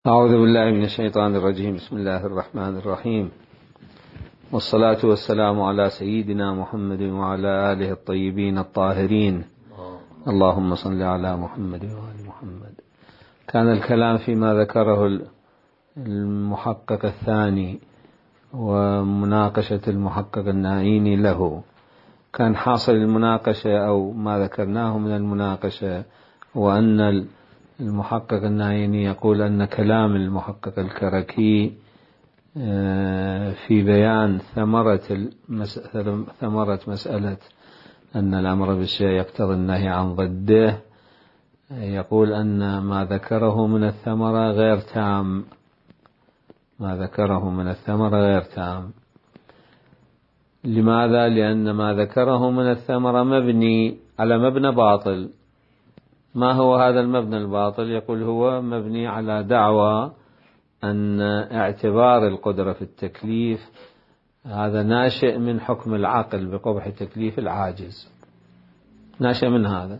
أعوذ بالله من الشيطان الرجيم. بسم الله الرحمن الرحيم، والصلاة والسلام على سيدنا محمد وعلى آله الطيبين الطاهرين. اللهم صل على محمد وآل محمد. كان الكلام فيما ذكره المحقق الثاني ومناقشة المحقق النائيني له. كان حاصل المناقشة أو ما ذكرناه من المناقشة هو أن المحقق النائيني يقول أن كلام المحقق الكركي في بيان ثمرة مسألة أن الأمر بالشيء يقتضي النهي عن ضده، يقول أن ما ذكره من الثمرة غير تام. لماذا؟ لأن ما ذكره من الثمرة مبني على مبنى باطل. ما هو هذا المبنى الباطل؟ يقول هو مبني على دعوى أن اعتبار القدرة في التكليف هذا ناشئ من حكم العقل بقبح تكليف العاجز، ناشئ من هذا.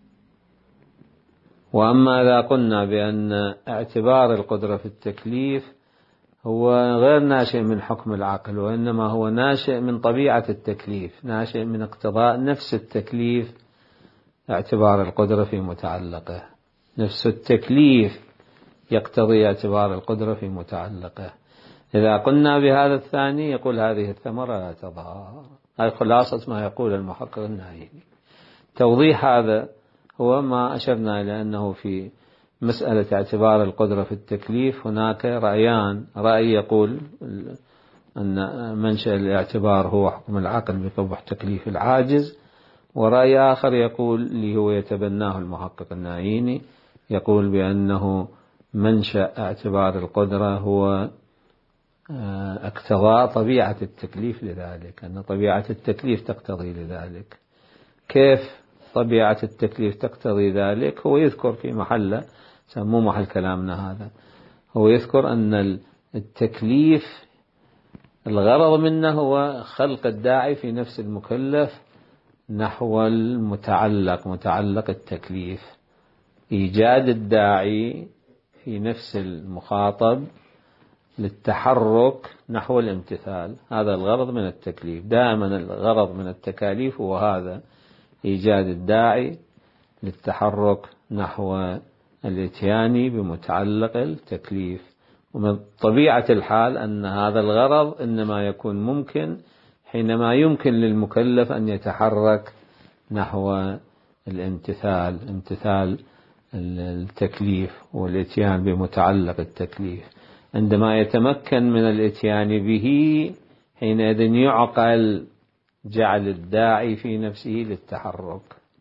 وأما إذا قلنا بأن اعتبار القدرة في التكليف هو غير ناشئ من حكم العقل، وإنما هو ناشئ من طبيعة التكليف، ناشئ من اقتضاء نفس التكليف، اعتبار القدرة في متعلقه. نفس التكليف يقتضي اعتبار القدرة في متعلقه. إذا قلنا بهذا الثاني يقول هذه الثمرة لا تظهر. هذه خلاصة ما يقول المحقق النائيني. توضيح هذا هو ما أشرنا إلى أنه في مسألة اعتبار القدرة في التكليف هناك رأيان. رأي يقول أن منشأ الاعتبار هو حكم العقل بقبح تكليف العاجز، ورأي آخر يقول اللي هو يتبناه المحقق النائيني، يقول بأنه منشأ اعتبار القدرة هو اقتضاء طبيعة التكليف لذلك، أن طبيعة التكليف تقتضي لذلك. كيف طبيعة التكليف تقتضي ذلك؟ هو يذكر في محله، مو محل كلامنا هذا، هو يذكر أن التكليف الغرض منه هو خلق الداعي في نفس المكلف نحو المتعلق، متعلق التكليف، إيجاد الداعي في نفس المخاطب للتحرك نحو الامتثال. هذا الغرض من التكليف. دائما الغرض من التكاليف هو هذا، إيجاد الداعي للتحرك نحو الاتيان بمتعلق التكليف. ومن طبيعة الحال أن هذا الغرض إنما يكون ممكن حينما يمكن للمكلف أن يتحرك نحو الامتثال، امتثال التكليف والاتيان بمتعلق التكليف. عندما يتمكن من الاتيان به حينئذ يعقل جعل الداعي في نفسه للتحرك،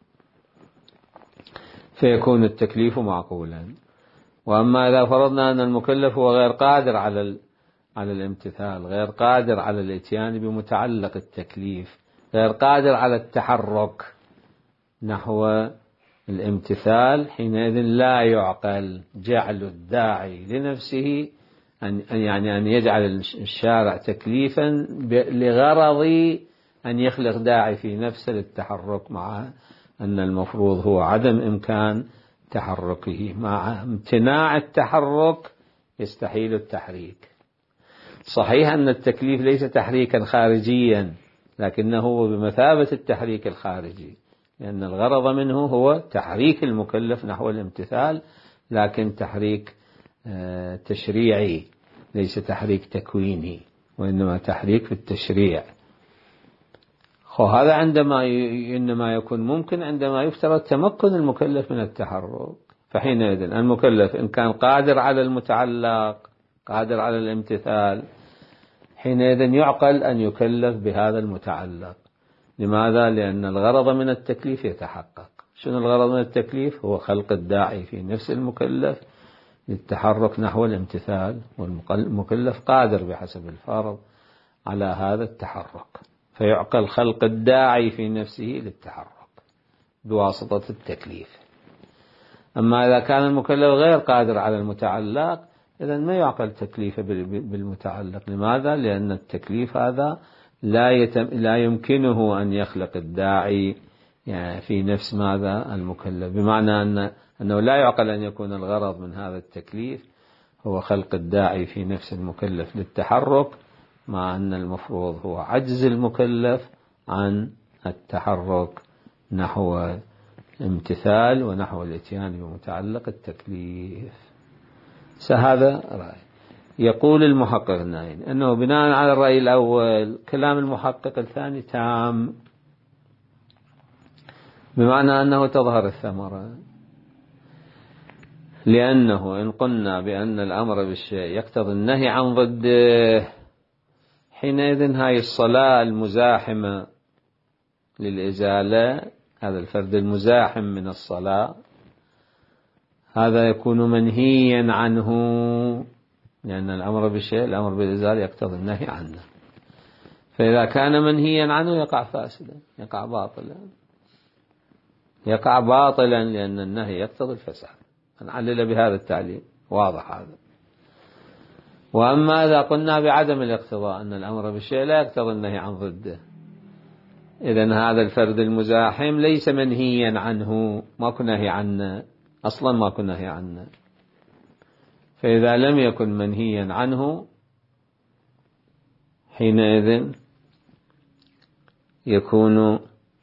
فيكون التكليف معقولا. وأما إذا فرضنا أن المكلف هو غير قادر على الامتثال، غير قادر على الاتيان بمتعلق التكليف، غير قادر على التحرك نحو الامتثال، حينئذ لا يعقل جعل الداعي لنفسه أن يجعل الشارع تكليفا لغرض أن يخلق داعي في نفسه للتحرك، مع أن المفروض هو عدم إمكان تحركه. مع امتناع التحرك يستحيل التحريك. صحيح أن التكليف ليس تحريكا خارجيا، لكنه بمثابة التحريك الخارجي، لأن الغرض منه هو تحريك المكلف نحو الامتثال، لكن تحريك تشريعي ليس تحريك تكويني، وإنما تحريك في التشريع. هذا إنما يكون ممكن عندما يفترض تمكن المكلف من التحرك. فحينئذ المكلف إن كان قادر على المتعلق، قادر على الامتثال، حينئذ يعقل أن يكلف بهذا المتعلق. لماذا؟ لأن الغرض من التكليف يتحقق. شنو الغرض من التكليف؟ هو خلق الداعي في نفس المكلف للتحرك نحو الامتثال، والمكلف قادر بحسب الفرض على هذا التحرك، فيعقل خلق الداعي في نفسه للتحرك بواسطة التكليف. أما إذا كان المكلف غير قادر على المتعلق، إذن ما يعقل تكليفه بالمتعلق. لماذا؟ لأن التكليف هذا لا يمكنه أن يخلق الداعي في نفس ماذا؟ المكلف. بمعنى أنه لا يعقل أن يكون الغرض من هذا التكليف هو خلق الداعي في نفس المكلف للتحرك، مع أن المفروض هو عجز المكلف عن التحرك نحو امتثال ونحو الاتيان بمتعلق التكليف. هذا رأي. يقول المحقق النائي أنه بناء على الرأي الأول كلام المحقق الثاني تام، بمعنى أنه تظهر الثمرة، لأنه إن قلنا بأن الأمر بالشيء يقتضي النهي عن ضده، حينئذ هاي الصلاة المزاحمة للإزالة، هذا الفرد المزاحم من الصلاة، هذا يكون منهيا عنه، لأن الأمر بالشيء الأمر بالإزالة يقتضي النهي عنه. فإذا كان منهيا عنه يقع فاسدا، يقع باطلا، يقع باطلا، لأن النهي يقتضي الفساد. نعلل بهذا التعليل، واضح هذا. وأما إذا قلنا بعدم الاقتضاء، أن الأمر بالشيء لا يقتضي النهي عن ضده، إذن هذا الفرد المزاحم ليس منهيا عنه، ماكو نهي عنه أصلا، ماكو نهي عنه. فإذا لم يكن منهيا عنه حينئذ يكون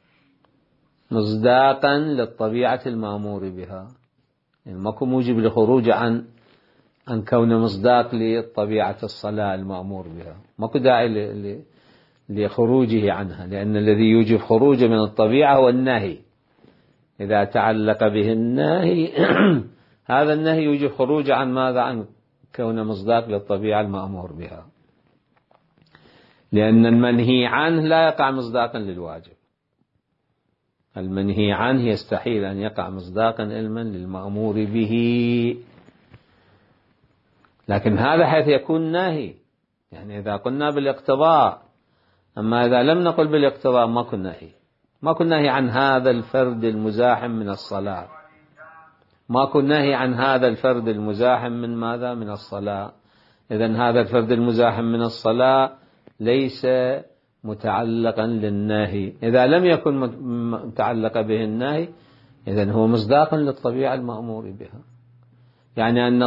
مصداقا للطبيعة المأمور بها، يعني ماكو موجب لخروج عن كون مصداق لطبيعة الصلاة المأمور بها، ماكو داعي لخروجه عنها، لأن الذي يوجب خروجه من الطبيعة هو النهي. إذا تعلق به النهي هذا النهي يوجب خروج عن ماذا؟ عن كون مصداق للطبيعة المأمور بها، لأن المنهي عنه لا يقع مصداقا للواجب. المنهي عنه يستحيل أن يقع مصداقا علما للمأمور به، لكن هذا حيث يكون ناهي، يعني إذا قلنا بالاقتضاء. أما إذا لم نقل بالاقتضاء ما كنا نهي عن هذا الفرد المزاحم من الصلاة، ما كنا نهي عن هذا الفرد المزاحم من ماذا؟ من الصلاة. إذن هذا الفرد المزاحم من الصلاة ليس متعلقا للنهي. إذا لم يكن متعلق به النهي إذن هو مصداق للطبيعة المأمور بها، يعني أن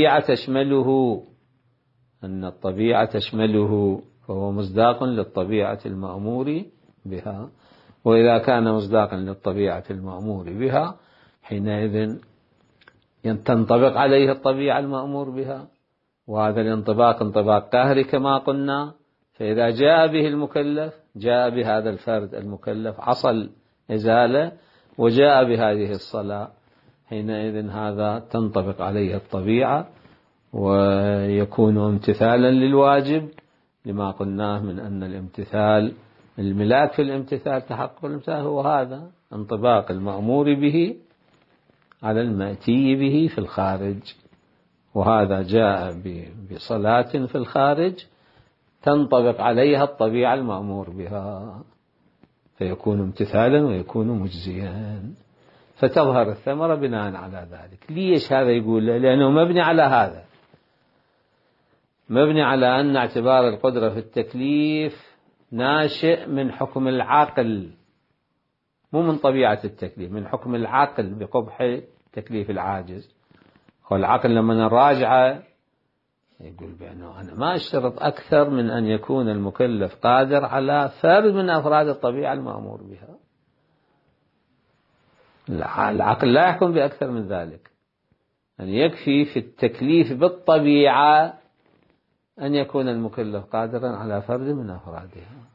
الطبيعة تشمله، فهو مصداق للطبيعة المأمور بها. وإذا كان مصداقا للطبيعة المأمور بها حينئذ تنطبق عليه الطبيعة المأمور بها، وهذا الانطباق انطباق قهري كما قلنا. فإذا جاء به المكلف، جاء بهذا الفرد المكلف عصى الإزالة وجاء بهذه الصلاة، حينئذ هذا تنطبق عليه الطبيعة ويكون امتثالا للواجب، لما قلناه من أن الامتثال، الملاك في الامتثال، تحقق الامتثال هو هذا انطباق المأمور به على المأتي به في الخارج. وهذا جاء بصلاة في الخارج تنطبق عليها الطبيعة المأمور بها، فيكون امتثالا ويكون مجزيا، فتظهر الثمرة بناء على ذلك. ليش هذا يقول؟ لأنه مبني على هذا، مبني على أن اعتبار القدرة في التكليف ناشئ من حكم العقل، مو من طبيعة التكليف، من حكم العقل بقبح تكليف العاجز. والعقل لما نراجعه يقول بأنه أنا ما أشترط أكثر من أن يكون المكلف قادر على فرد من أفراد الطبيعة المأمور بها. العقل لا يحكم بأكثر من ذلك، أن يكفي في التكليف بالطبيعة أن يكون المكلف قادرا على فرد من أفرادها.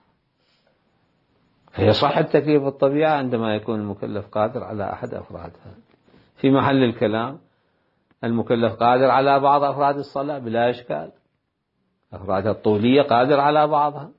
فيصح التكليف بالطبيعة عندما يكون المكلف قادر على أحد أفرادها. في محل الكلام المكلف قادر على بعض أفراد الصلاة بلا إشكال، أفرادها الطولية قادر على بعضها،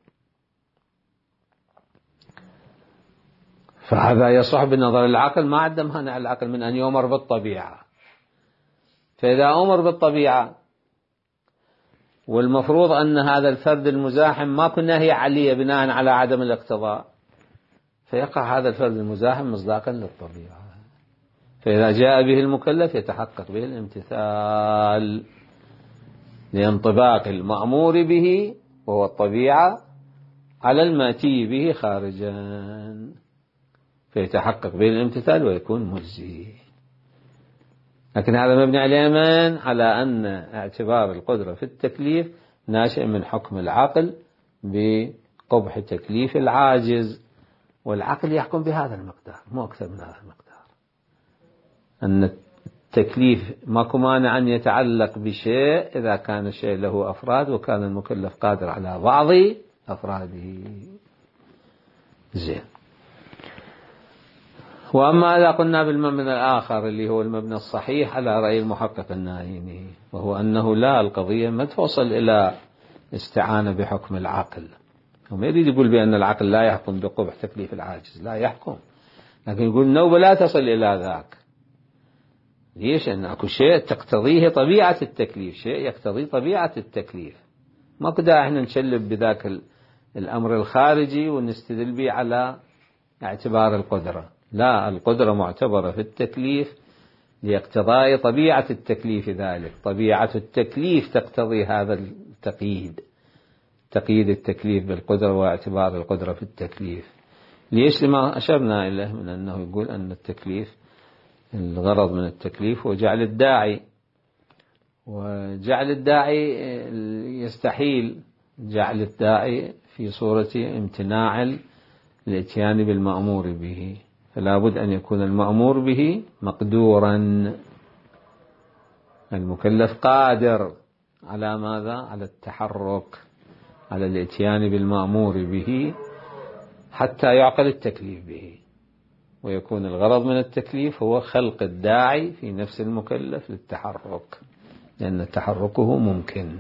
فهذا يصح بنظر العقل، ما عندما مانع العقل من أن يؤمر بالطبيعة. فإذا أمر بالطبيعة والمفروض أن هذا الفرد المزاحم ما كنا هي عليه بناء على عدم الاقتضاء، فيقع هذا الفرد المزاحم مصداقا للطبيعة. فإذا جاء به المكلف يتحقق به الامتثال لانطباق المأمور به وهو الطبيعة على المأتي به خارجا، فيتحقق به الامتثال ويكون مجزي. لكن هذا مبني على من؟ على أن اعتبار القدرة في التكليف ناشئ من حكم العقل بقبح تكليف العاجز، والعقل يحكم بهذا المقدار مو أكثر من هذا المقدار، أن التكليف ماكو مانع أن يتعلق بشيء إذا كان الشيء له أفراد وكان المكلف قادر على بعض أفراده. زين. وأما إذا قلنا بالمبنى الآخر اللي هو المبنى الصحيح على رأي المحقق النايمي، وهو أنه لا، القضية ما توصل إلى استعانة بحكم العقل. وما يريد يقول بأن العقل لا يحكم بقبح تكليف العاجز، لا يحكم، لكن يقول النوبة لا تصل إلى ذاك. ليش؟ أن أكو شيء تقتضيه طبيعة التكليف، شيء يقتضي طبيعة التكليف، ما كدا احنا نشلب بذاك الأمر الخارجي ونستدل به على اعتبار القدرة. لا، القدرة معتبرة في التكليف لاقتضاء طبيعة التكليف، ذلك طبيعة التكليف تقتضي هذا التقييد، تقييد التكليف بالقدرة واعتبار القدرة في التكليف. ليش؟ لما أشرنا إليه من أنه يقول أن التكليف، الغرض من التكليف هو جعل الداعي، وجعل الداعي يستحيل جعل الداعي في صورة امتناع الاتيان بالمأمور به، فلا بد أن يكون المأمور به مقدورا، المكلف قادر على ماذا؟ على التحرك، على الاتيان بالمأمور به حتى يعقل التكليف به، ويكون الغرض من التكليف هو خلق الداعي في نفس المكلف للتحرك، لأن تحركه ممكن.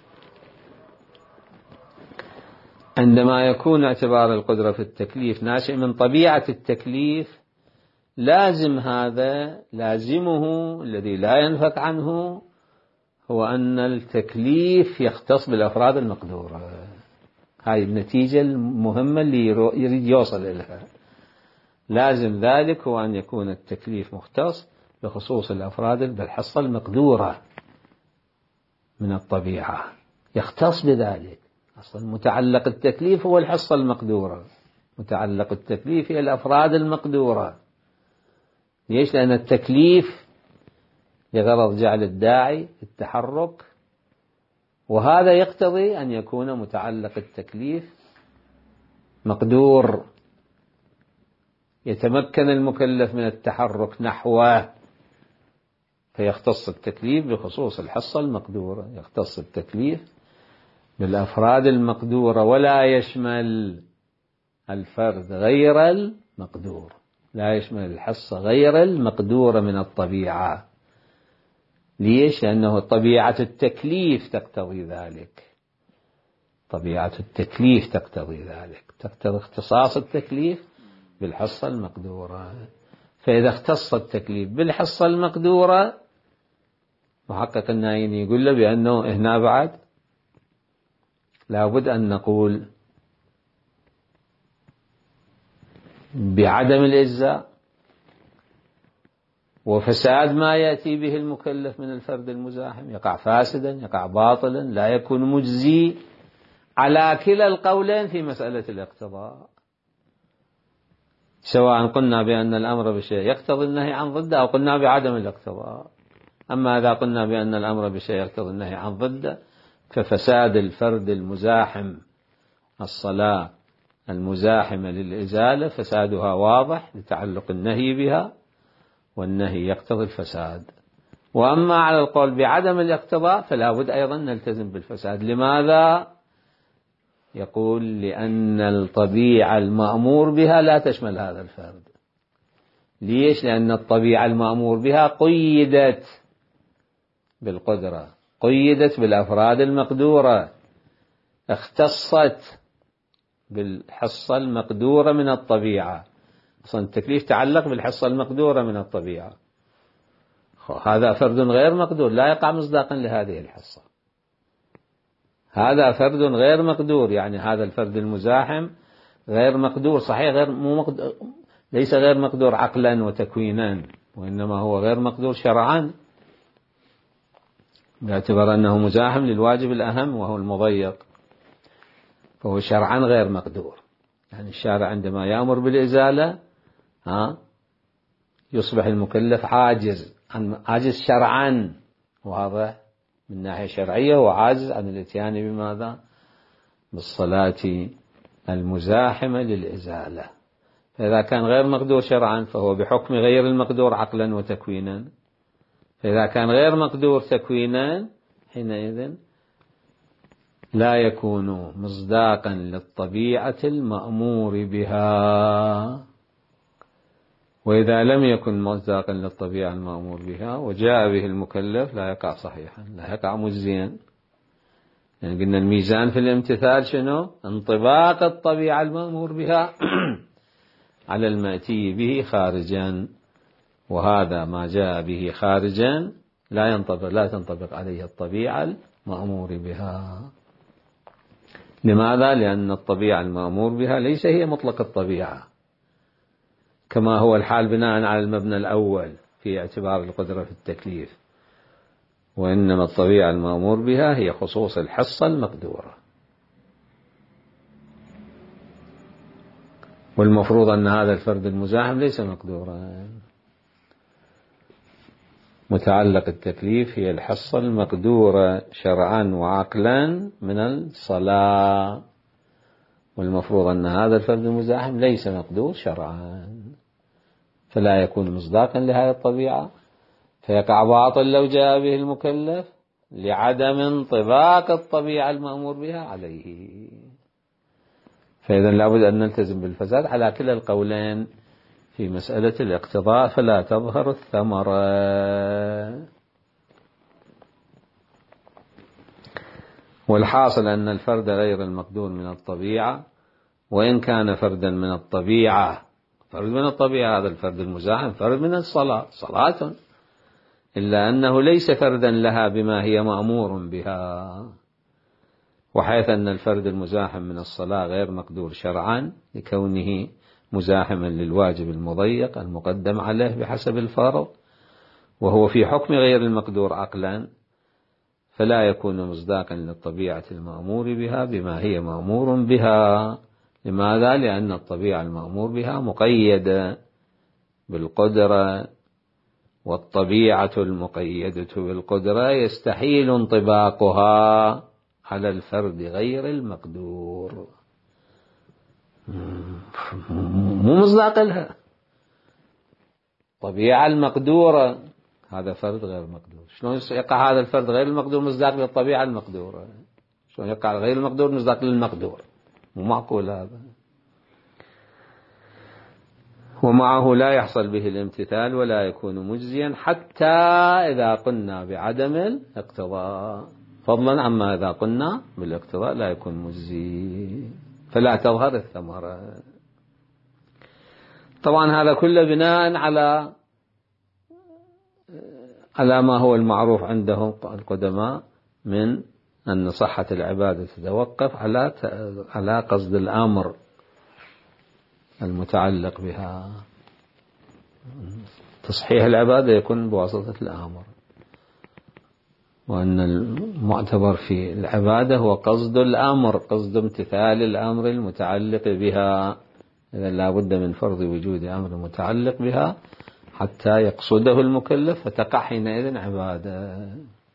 عندما يكون اعتبار القدرة في التكليف ناشئ من طبيعة التكليف، لازم هذا، لازمه الذي لا ينفك عنه هو أن التكليف يختص بالأفراد المقدورة. هاي النتيجة المهمة اللي يريد يوصل إليها. لازم ذلك هو أن يكون التكليف مختص بخصوص الأفراد بالحصة المقدورة من الطبيعة، يختص بذلك. أصلا متعلق التكليف هو الحصة المقدورة، متعلق التكليف هي الأفراد المقدورة. ليش؟ لأن التكليف لغرض جعل الداعي التحرك، وهذا يقتضي أن يكون متعلق التكليف مقدور، يتمكن المكلف من التحرك نحوه، فيختص التكليف بخصوص الحصة المقدورة، يختص التكليف بالأفراد المقدورة، ولا يشمل الفرد غير المقدور، لا يشمل الحصة غير المقدورة من الطبيعة. ليش؟ لأنه طبيعة التكليف تقتضي ذلك، طبيعة التكليف تقتضي ذلك، تقتضي اختصاص التكليف بالحصة المقدورة. فإذا اختص التكليف بالحصة المقدورة، محقق النايني يقول له بأنه هنا بعد لابد أن نقول بعدم الإجزاء وفساد ما يأتي به المكلف من الفرد المزاحم، يقع فاسدا، يقع باطلا، لا يكون مجزي على كلا القولين في مسألة الاقتضاء، سواء قلنا بأن الأمر بشيء يقتضي النهي عن ضده أو قلنا بعدم الاقتضاء. أما إذا قلنا بأن الأمر بشيء يقتضي النهي عن ضده، ففساد الفرد المزاحم، الصلاة المزاحمة للإزالة فسادها واضح لتعلق النهي بها، والنهي يقتضي الفساد. وأما على القول بعدم الاقتضاء فلا بد أيضا نلتزم بالفساد. لماذا؟ يقول لأن الطبيعة المأمور بها لا تشمل هذا الفرد. ليش؟ لأن الطبيعة المأمور بها قيدت بالقدرة، قيدت بالأفراد المقدورة، اختصت بالحصة المقدورة من الطبيعة. أصلا التكليف تعلق بالحصة المقدورة من الطبيعة، هذا فرد غير مقدور لا يقع مصداقا لهذه الحصة، هذا فرد غير مقدور، يعني هذا الفرد المزاحم غير مقدور، صحيح غير مو مقدور، ليس غير مقدور عقلا وتكوينا، وإنما هو غير مقدور شرعا، باعتبار أنه مزاحم للواجب الأهم وهو المضيق، فهو شرعا غير مقدور. يعني الشارع عندما يأمر بالإزالة يصبح المكلف عاجز شرعا، وهذا من ناحية شرعية هو عاجز عن الاتيان بماذا؟ بالصلاة المزاحمة للإزالة. فإذا كان غير مقدور شرعا فهو بحكم غير المقدور عقلا وتكوينا. فإذا كان غير مقدور تكوينا حينئذ لا يكون مصداقا للطبيعة المأمور بها. وإذا لم يكن مصداقا للطبيعة المأمور بها وجاء به المكلف لا يقع صحيحا، لا يقع مجزيا. يعني قلنا الميزان في الامتثال شنو؟ انطباق الطبيعة المأمور بها على المأتي به خارجا، وهذا ما جاء به خارجا لا تنطبق عليه الطبيعة المأمور بها. لماذا؟ لأن الطبيعة المأمور بها ليس هي مطلق الطبيعة كما هو الحال بناء على المبنى الأول في اعتبار القدرة في التكليف، وإنما الطبيعة المأمور بها هي خصوص الحصة المقدورة. والمفروض أن هذا الفرد المزاحم ليس مقدورا. متعلق التكليف هي الحصة المقدورة شرعا وعقلا من الصلاة، والمفروض أن هذا الفرد المزاحم ليس مقدور شرعا، فلا يكون مصداقا لهذه الطبيعة، فيقع باطل لو جاء به المكلف لعدم انطباق الطبيعة المأمور بها عليه. فإذا لابد أن نلتزم بالفساد على كلا القولين في مسألة الاقتضاء، فلا تظهر الثمرة. والحاصل أن الفرد غير المقدور من الطبيعة وإن كان فردا من الطبيعة، فرد من الطبيعة هذا الفرد المزاحم فرد من الصلاة، صلاة، إلا أنه ليس فردا لها بما هي مأمور بها. وحيث أن الفرد المزاحم من الصلاة غير مقدور شرعا لكونه مزاحما للواجب المضيق المقدم عليه بحسب الفرض، وهو في حكم غير المقدور عقلا، فلا يكون مصداقا للطبيعة المأمور بها بما هي مأمور بها. لماذا؟ لأن الطبيعة المأمور بها مقيدة بالقدرة، والطبيعة المقيدة بالقدرة يستحيل انطباقها على الفرد غير المقدور، مو مصداق لها. الطبيعة المقدورة هذا فرد غير مقدور، شلون يقع هذا الفرد غير المقدور مصداق للطبيعة المقدورة؟ شلون يقع غير المقدور مصداق للمقدور؟ مو معقول هذا. ومعه لا يحصل به الامتثال ولا يكون مجزيا حتى إذا قلنا بعدم الاقتضاء، فضلا عما إذا قلنا بالاقتضاء لا يكون مجزي، فلا تظهر الثمرة. طبعا هذا كله بناء على ما هو المعروف عندهم القدماء من أن صحة العبادة تتوقف على قصد الأمر المتعلق بها. تصحيح العبادة يكون بواسطة الأمر، وأن المعتبر في العبادة هو قصد الأمر، قصد امتثال الأمر المتعلق بها. إذا لا بد من فرض وجود أمر متعلق بها حتى يقصده المكلف، فتقع حينئذ عبادة.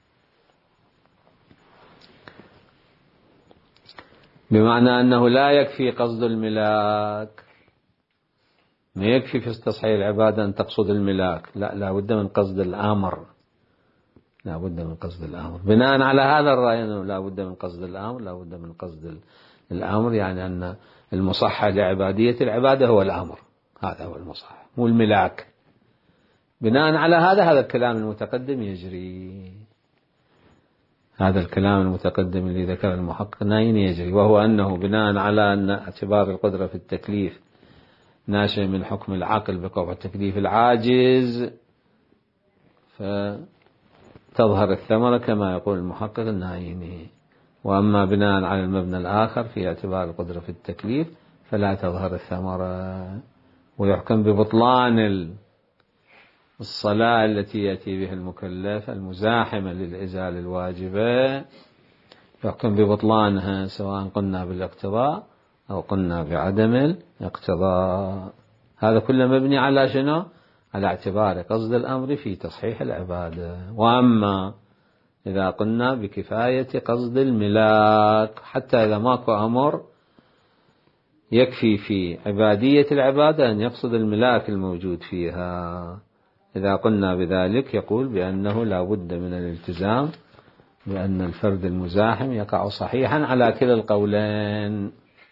بمعنى أنه لا يكفي قصد الملاك، ما يكفي في تصحيح العبادة أن تقصد الملاك، لا بد من قصد الأمر، لا بد من قصد الأمر. بناء على هذا الرأي أنه لا بد من قصد الأمر، لا بد من قصد الأمر، يعني أن المصحح لعبادية العبادة هو الأمر، هذا هو المصحح مو الملاك. بناء على هذا الكلام المتقدم يجري، هذا الكلام المتقدم اللي ذكر المحقق ناين يجري، وهو أنه بناء على أن اعتبار القدرة في التكليف ناشئ من حكم العقل بقوع التكليف العاجز، فتظهر الثمرة كما يقول المحقق النايني. وأما بناء على المبنى الآخر في اعتبار القدرة في التكليف فلا تظهر الثمرة، ويحكم ببطلان الصلاة التي يأتي بها المكلف المزاحمة للإزالة الواجبة، يحكم ببطلانها سواء قلنا بالاقتضاء أو قلنا بعدم الاقتضاء. هذا كله مبني على شنو؟ على اعتبار قصد الأمر في تصحيح العبادة. وأما إذا قلنا بكفاية قصد الملاك، حتى إذا ماكو أمر يكفي في عبادية العبادة أن يقصد الملاك الموجود فيها. إذا قلنا بذلك يقول بأنه لا بد من الالتزام بأن الفرد المزاحم يقع صحيحا على كلا القولين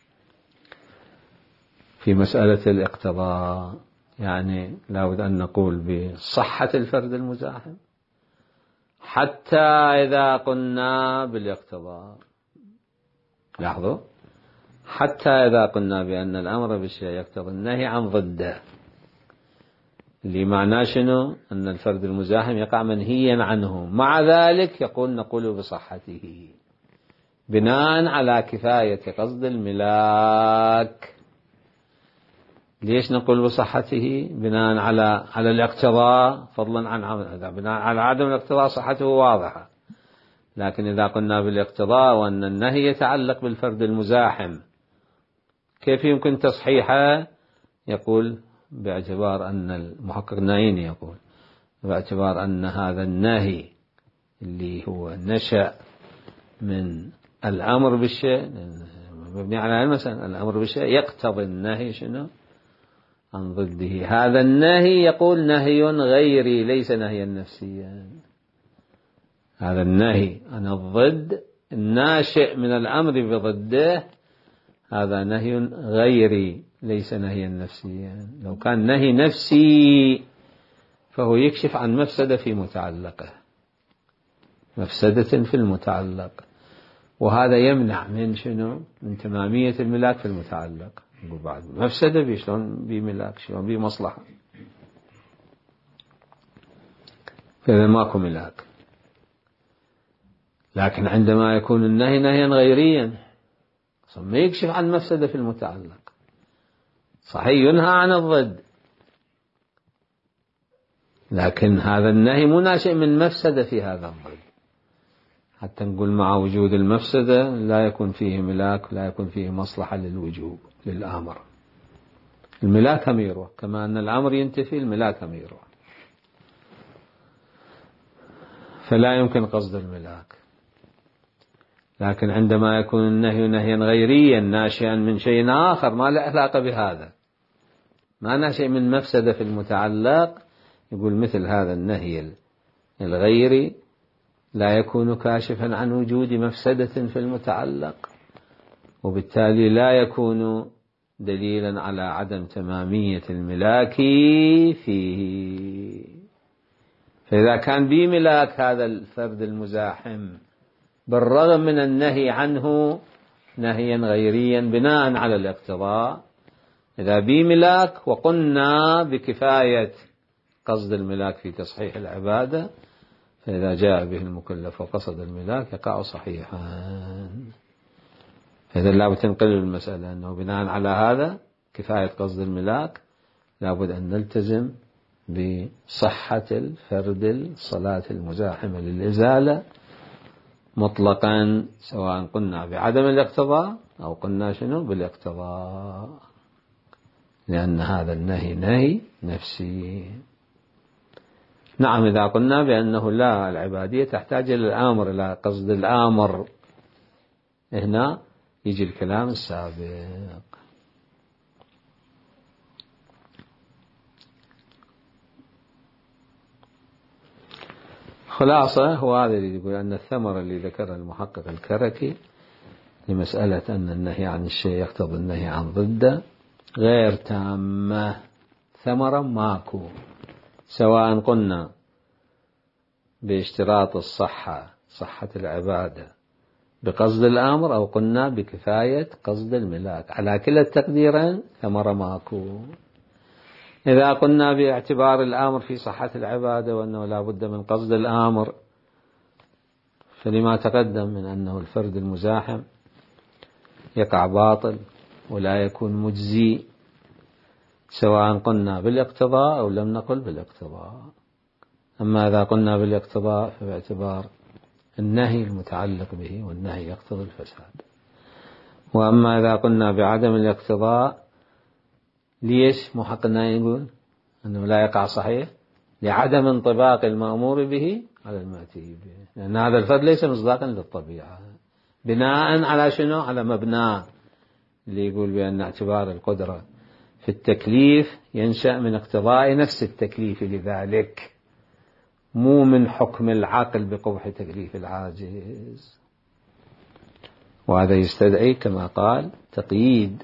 في مسألة الاقتضاء. يعني لا بد أن نقول بصحة الفرد المزاحم حتى إذا قلنا بالاقتضاء. لاحظوا، حتى إذا قلنا بأن الأمر بالشيء يقتضي النهي عن ضده، اللي معناه شنو؟ أن الفرد المزاحم يقع منهيا عنه، مع ذلك نقول بصحته بناء على كفاية قصد الملاك. ليش نقول بصحته؟ بناء على الاقتضاء، فضلا عن بناء على عدم الاقتضاء صحته واضحة. لكن إذا قلنا بالاقتضاء وأن النهي يتعلق بالفرد المزاحم، كيف يمكن تصحيحه؟ يقول باعتبار أن المحقق النايني يقول باعتبار أن هذا النهي اللي هو نشأ من الأمر بالشيء، مبني على المسألة الأمر بالشيء يقتضي النهي شنو؟ عن ضده. هذا النهي يقول نهي غيري ليس نهيا نفسيا. هذا النهي عن الضد الناشئ من الأمر بضده هذا نهي غيري ليس نهيا نفسيا. لو كان نهي نفسي فهو يكشف عن مفسدة في متعلقه، مفسدة في المتعلق، وهذا يمنع من شنو؟ من تمامية الملاك في المتعلق. يقول بعد مفسدة بشلون بملاك، شلون بمصلحة، فإذا ماكو ملاك. لكن عندما يكون النهي نهيا غيريا ما يكشف عن مفسدة في المتعلق، صحيح ينهى عن الضد، لكن هذا النهي مو ناشئ من مفسدة في هذا الضد، حتى نقول مع وجود المفسدة لا يكون فيه ملاك ولا يكون فيه مصلحة للوجوب للأمر. الملاك هم يروح، كما أن الأمر ينتفي الملاك هم يروح، فلا يمكن قصد الملاك. لكن عندما يكون النهي نهيا غيريا ناشئا من شيء آخر ما له علاقة بهذا، ما ناشئ من مفسدة في المتعلق، يقول مثل هذا النهي الغيري لا يكون كاشفا عن وجود مفسدة في المتعلق، وبالتالي لا يكون دليلا على عدم تمامية الملاك فيه. فإذا كان بملاك هذا الفرد المزاحم بالرغم من النهي عنه نهيا غيريا بناء على الاقتضاء، إذا بملاك وقلنا بكفاية قصد الملاك في تصحيح العبادة، فإذا جاء به المكلف وقصد الملاك يقع صحيحا. إذا لابد تنقل المسألة أنه بناء على هذا كفاية قصد الملاك لابد أن نلتزم بصحة الفرد الصلاة المزاحمة للإزالة مطلقا، سواء قلنا بعدم الاقتضاء أو قلنا شنو بالاقتضاء، لأن هذا النهي نهي نفسي. نعم، إذا قلنا بأنه لا، العبادية تحتاج إلى الأمر، إلى قصد الأمر، هنا يجي الكلام السابق. خلاصة هو هذا اللي يقول أن الثمرة اللي ذكرها المحقق الكركي لمسألة أن النهي عن الشيء يقتضي النهي عن ضده غير تامة، ثمرة ماكو، سواء قلنا باشتراط صحة العبادة بقصد الأمر أو قلنا بكفاية قصد الملاك، على كلا التقديرين ثمرة ماكو. إذا قلنا باعتبار الأمر في صحة العبادة وأنه لا بد من قصد الأمر، فلما تقدم من أنه الفرد المزاحم يقع باطل ولا يكون مجزي، سواء قلنا بالاقتضاء أو لم نقل بالاقتضاء. أما إذا قلنا بالاقتضاء فباعتبار النهي المتعلق به، والنهي يقتضي الفساد. وأما إذا قلنا بعدم الاقتضاء، ليش محققنا يقول أنه لا يقع صحيح لعدم انطباق المأمور به على المأتي به، لأن هذا الفرد ليس مصداقا للطبيعة. بناء على شنو؟ على مبناه اللي يقول بأن اعتبار القدرة في التكليف ينشأ من اقتضاء نفس التكليف لذلك، مو من حكم العقل بقبح تكليف العاجز. وهذا يستدعي كما قال تقييد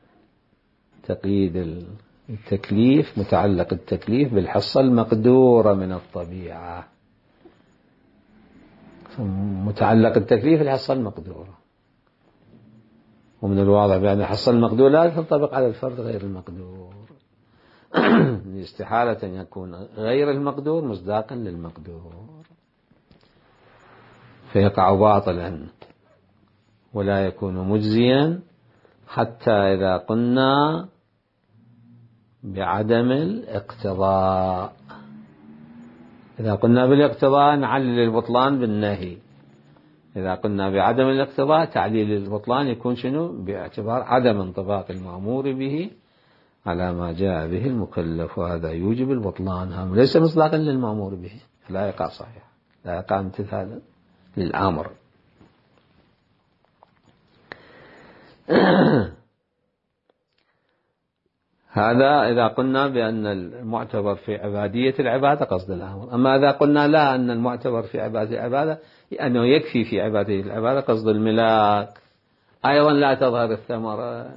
التكليف، متعلق التكليف بالحصة المقدورة من الطبيعة. متعلق التكليف الحصة المقدورة، ومن الواضح بأن الحصة المقدورة لا تنطبق على الفرد غير المقدور. استحالة أن يكون غير المقدور مصداقا للمقدور، فيقع باطلا ولا يكون مجزيا حتى إذا قلنا بعدم الاقتضاء. إذا قلنا بالاقتضاء نعلل البطلان بالنهي، إذا قلنا بعدم الاقتضاء تعليل البطلان يكون شنو؟ باعتبار عدم انطباق المأمور به على ما جاء به المكلف، وهذا يوجب البطلان، هم ليس مصداقا للمأمور به، لا يقع صحيح، لا يقع امتثالا للأمر. هذا إذا قلنا بأن المعتبر في عبادية العبادة قصد الأمر. أما إذا قلنا لا، أن المعتبر في عبادة العبادة أنه يكفي في عبادة العبادة قصد الملاك، أيضا لا تظهر الثمرة.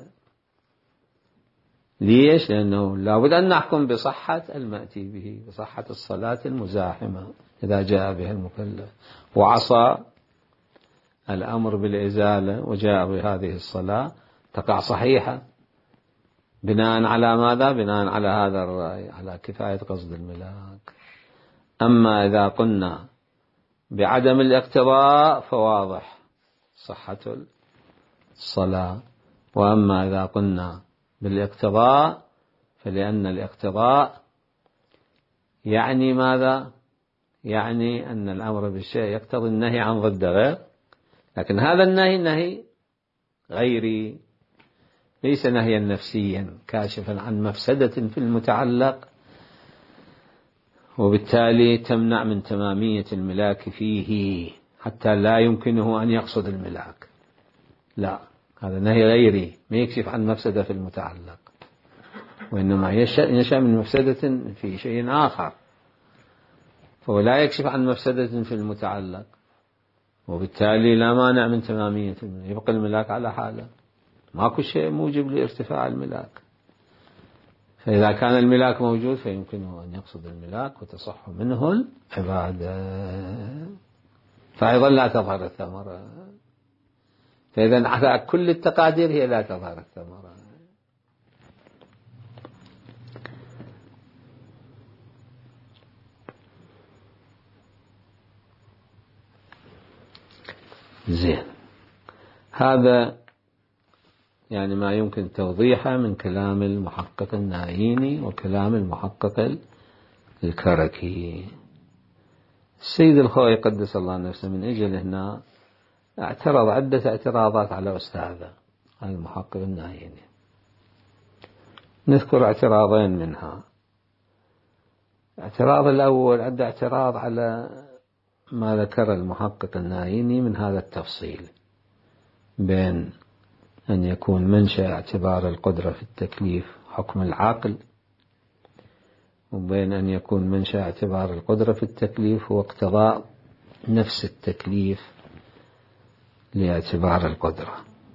ليش؟ لأنه لابد أن نحكم بصحة المأتي به، بصحة الصلاة المزاحمة إذا جاء بها المكلف وعصى الأمر بالإزالة وجاء بهذه الصلاة تقع صحيحة بناء على ماذا؟ بناء على هذا الرأي، على كفاية قصد الملاك. أما إذا قلنا بعدم الاقتضاء فواضح صحة الصلاة، وأما إذا قلنا بالاقتضاء فلأن الاقتضاء يعني ماذا؟ يعني أن الأمر بالشيء يقتضي النهي عن ضد غير، لكن هذا النهي نهي غيري، ليس نهيا نفسيا كاشفا عن مفسدة في المتعلق، وبالتالي تمنع من تمامية الملاك فيه حتى لا يمكنه أن يقصد الملاك. لا، هذا نهي غيري ما يكشف عن مفسدة في المتعلق، وإنما ينشأ من مفسدة في شيء آخر، فهو لا يكشف عن مفسدة في المتعلق، وبالتالي لا مانع من تمامية الملاك، يبقى الملاك على حاله، ماكو شيء موجب لارتفاع الملاك. فإذا كان الملاك موجود فيمكنه أن يقصد الملاك وتصح منه العبادة، فأيضا لا تظهر الثمرة. فإذا على كل التقادير هي لا تظهر الثمرة. زين، هذا يعني ما يمكن توضيحه من كلام المحقق الناييني وكلام المحقق الكركي. السيد الخوئي قدس الله نفسه من أجل هنا اعترض عدة اعتراضات على أستاذه المحقق الناييني. نذكر اعتراضين منها. الاعتراض الأول عنده اعتراض على ما ذكر المحقق الناييني من هذا التفصيل بين أن يكون منشأ اعتبار القدرة في التكليف حكم العقل، وبين أن يكون منشأ اعتبار القدرة في التكليف هو اقتضاء نفس التكليف لاعتبار القدرة.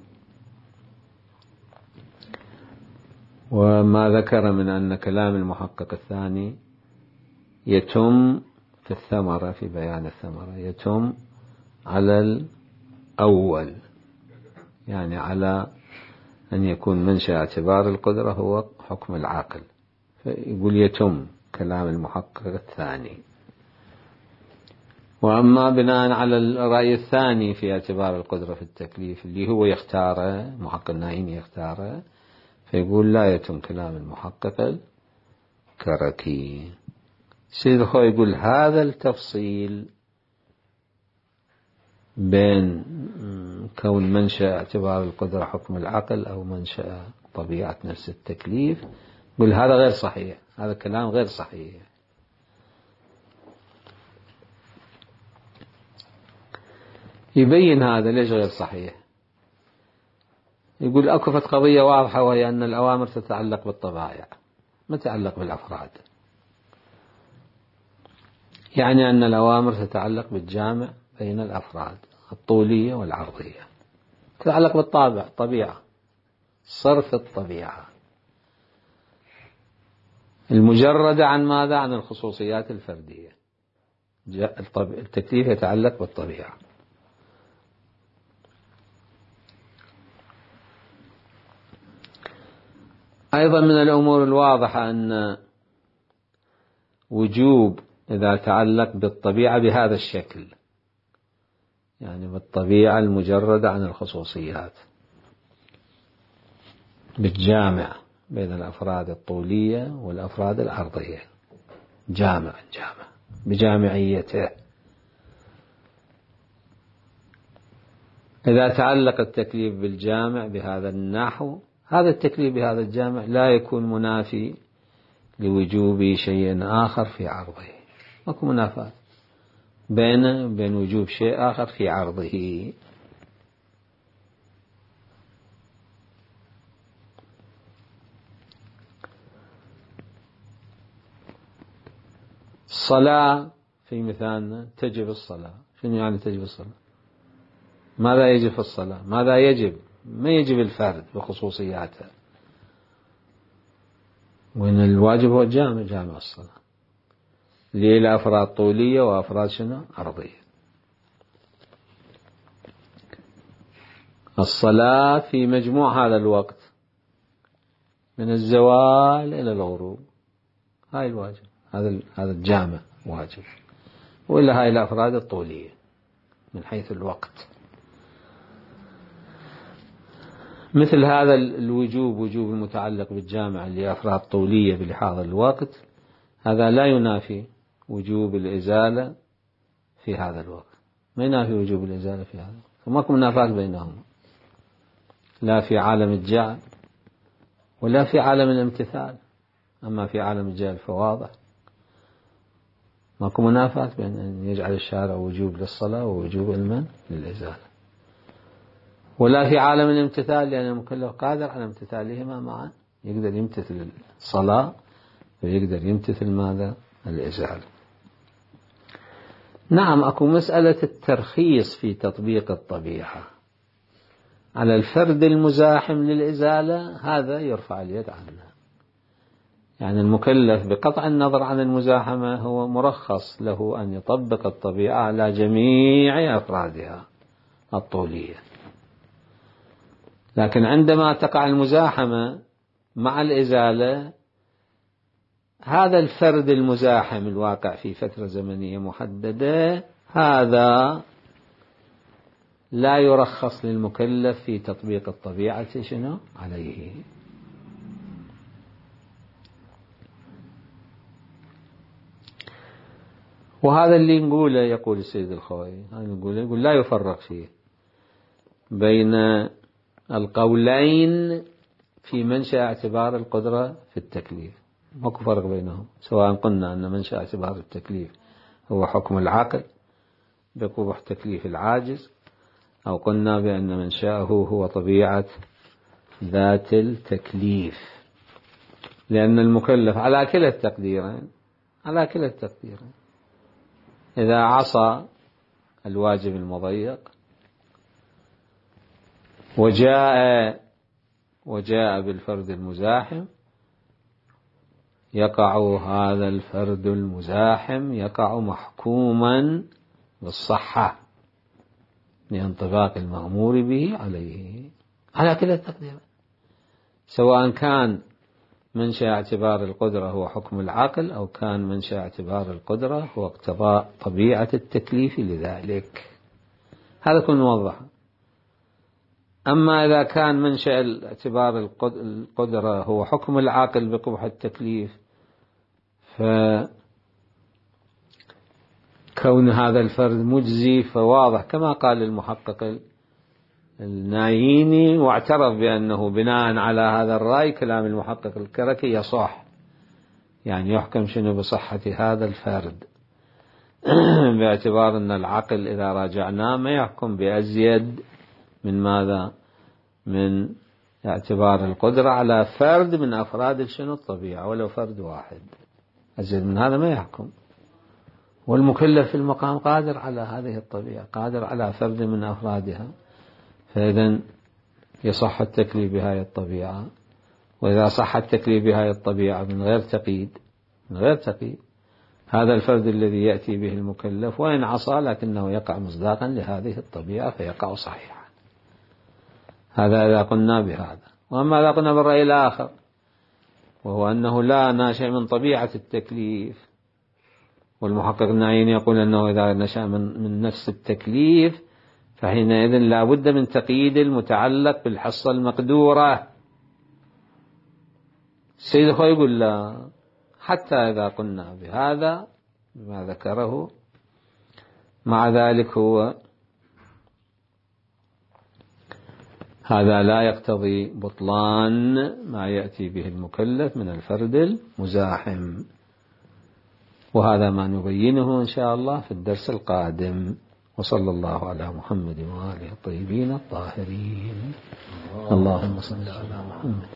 وما ذكر من أن كلام المحقق الثاني يتم في الثمرة، في بيان الثمرة يتم على الأول، يعني على أن يكون منشأ اعتبار القدرة هو حكم العقل، فيقول يتم كلام المحقق الثاني. وأما بناء على الرأي الثاني في اعتبار القدرة في التكليف اللي هو يختاره، محقق الناييني يختاره، فيقول لا يتم كلام المحقق الكركي. السيد الخوئي يقول هذا التفصيل بين كون منشأ اعتبار القدرة حكم العقل أو منشأ طبيعة نفس التكليف، يقول هذا غير صحيح، هذا كلام غير صحيح. يبين هذا ليش غير صحيح. يقول أكفت قضية واضحة، وهي أن الأوامر تتعلق بالطبائع ما تتعلق بالأفراد. يعني أن الأوامر تتعلق بالجامع بين الأفراد الطولية والعرضية، تتعلق بالطابع، طبيعة، صرف الطبيعة المجردة عن ماذا؟ عن الخصوصيات الفردية. التكليف يتعلق بالطبيعة. أيضا من الأمور الواضحة أن وجوب إذا تعلق بالطبيعة بهذا الشكل، يعني بالطبيعة المجردة عن الخصوصيات، بالجامع بين الأفراد الطولية والأفراد العرضية، جامع بجامعيته. إذا تعلق التكليف بالجامع بهذا النحو، هذا التكليف بهذا الجامع لا يكون منافي لوجوب شيء آخر في عرضه. ماكو منافاة بين وجوب شيء آخر في عرضه. الصلاة في مثالنا تجب الصلاة. شنو يعني تجب الصلاة؟ ماذا يجب في الصلاة؟ ماذا يجب؟ ما يجب الفرد بخصوصياته، وإن الواجب هو جامع الصلاة لأفراد طولية وأفراد شنو؟ عرضية. الصلاة في مجموع هذا الوقت من الزوال إلى الغروب، هاي الواجب، هذا الجامع واجب، وإلا هاي الأفراد الطولية من حيث الوقت. مثل هذا الوجوب، وجوب المتعلق بالجامع لأفراد طولية بلحاظ الوقت، هذا لا ينافي وجوب الإزالة في هذا الوقت، ما ينافي وجوب الإزالة في هذا الوقت، فماكو منافاة بينهما، لا في عالم الجعل ولا في عالم الامتثال. أما في عالم الجعل فواضح، ماكو منافاة بين أن يجعل الشارع وجوب للصلاة ووجوب للإزالة، ولا في عالم الامتثال، لأن المكلف قادر على امتثالهما معا، يقدر يمتثل الصلاة ويقدر يمتثل ماذا؟ الإزالة. نعم، أكو مسألة الترخيص في تطبيق الطبيعة على الفرد المزاحم للإزالة، هذا يرفع اليد عنه. يعني المكلف بقطع النظر عن المزاحمة هو مرخص له أن يطبق الطبيعة على جميع أفرادها الطولية، لكن عندما تقع المزاحمة مع الإزالة، هذا الفرد المزاحم الواقع في فترة زمنية محددة، هذا لا يرخص للمكلف في تطبيق الطبيعة شنو عليه. وهذا اللي نقوله، يقول السيد الخوئي، يقول لا يفرق فيه بين القولين في منشأ اعتبار القدرة في التكليف، ماكو فرق بينهم، سواء قلنا أن منشأ اعتبار التكليف هو حكم العقل بقبح تكليف العاجز، أو قلنا بأن منشأه هو طبيعة ذات التكليف، لأن المكلف على كلا التقديرين إذا عصى الواجب المضيق وجاء بالفرد المزاحم، يقع هذا الفرد المزاحم محكوما بالصحة لانطباق المأمور به عليه على كلا التقديرين، سواء كان منشأ اعتبار القدرة هو حكم العقل، أو كان منشأ اعتبار القدرة هو اقتضاء طبيعة التكليف لذلك. هذا كن نوضح. أما إذا كان منشأ اعتبار القدرة هو حكم العقل بقبح التكليف، فكون هذا الفرد مجزي فواضح، كما قال المحقق الناييني، واعترف بأنه بناء على هذا الرأي كلام المحقق الكركي يصح، يعني يحكم شنو بصحة هذا الفرد باعتبار أن العقل إذا راجعناه ما يحكم بأزيد من ماذا؟ من اعتبار القدرة على فرد من أفراد شنو الطبيعة، ولو فرد واحد، أزيد من هذا ما يحكم. والمكلف في المقام قادر على هذه الطبيعة، قادر على فرد من أفرادها، فإذا يصح التكليف بهذه الطبيعة. وإذا صح التكليف بهذه الطبيعة من غير تقييد، من غير تقييد، هذا الفرد الذي يأتي به المكلف وإن عصى لكنه يقع مصداقا لهذه الطبيعة فيقع صحيحا. هذا إذا قلنا بهذا. وأما إذا قلنا بالرأي الآخر وهو أنه لا ناشئ من طبيعة التكليف، والمحقق النعيم يقول أنه إذا نشأ من نفس التكليف فحينئذ لا بد من تقييد المتعلق بالحصة المقدورة. السيد الخوي يقول لا، حتى إذا قلنا بهذا بما ذكره مع ذلك هو هذا لا يقتضي بطلان ما يأتي به المكلف من الفرد المزاحم، وهذا ما نبينه إن شاء الله في الدرس القادم. وصلى الله على محمد وآله الطيبين الطاهرين. اللهم صل على محمد.